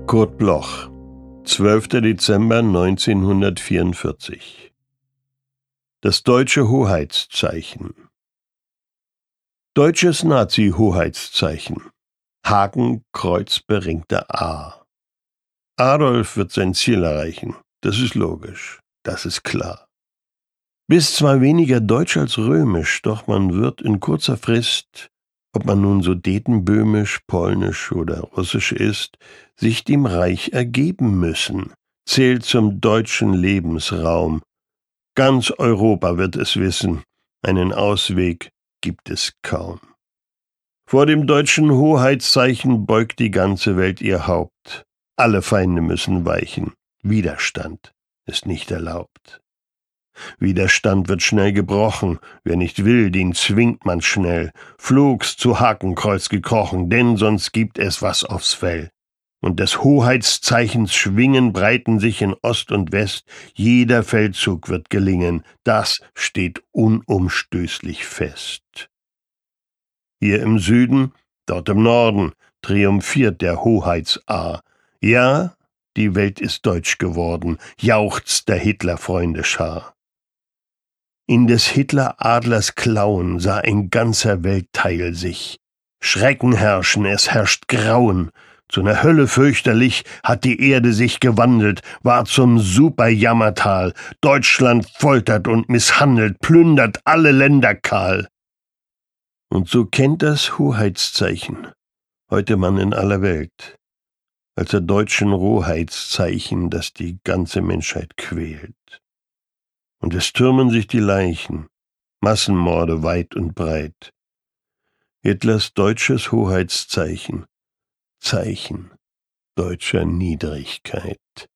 Kurt Bloch, 12. Dezember 1944. Das deutsche Hoheitszeichen. Deutsches Nazi-Hoheitszeichen. Hakenkreuz beringter A. Adolf wird sein Ziel erreichen. Das ist logisch. Das ist klar. Bist zwar weniger deutsch als römisch, doch man wird in kurzer Frist, ob man nun sudetenböhmisch, polnisch oder russisch ist, sich dem Reich ergeben müssen, zählt zum deutschen Lebensraum. Ganz Europa wird es wissen, einen Ausweg gibt es kaum. Vor dem deutschen Hoheitszeichen beugt die ganze Welt ihr Haupt. Alle Feinde müssen weichen. Widerstand ist nicht erlaubt. Widerstand wird schnell gebrochen, wer nicht will, den zwingt man schnell. Flugs zu Hakenkreuz gekrochen, denn sonst gibt es was aufs Fell. Und des Hoheitszeichens Schwingen breiten sich in Ost und West, jeder Feldzug wird gelingen, das steht unumstößlich fest. Hier im Süden, dort im Norden, triumphiert der Hoheits-A. Ja, die Welt ist deutsch geworden, jauchzt der Hitlerfreunde-Schar. In des Hitler-Adlers Klauen sah ein ganzer Weltteil sich. Schrecken herrschen, es herrscht Grauen. Zu ner Hölle fürchterlich hat die Erde sich gewandelt, war zum Superjammertal. Deutschland foltert und misshandelt, plündert alle Länder kahl. Und so kennt das Hoheitszeichen heute man in aller Welt, als der deutschen Rohheitszeichen, das die ganze Menschheit quält. Und es türmen sich die Leichen, Massenmorde weit und breit. Hitlers deutsches Hoheitszeichen, Zeichen deutscher Niedrigkeit.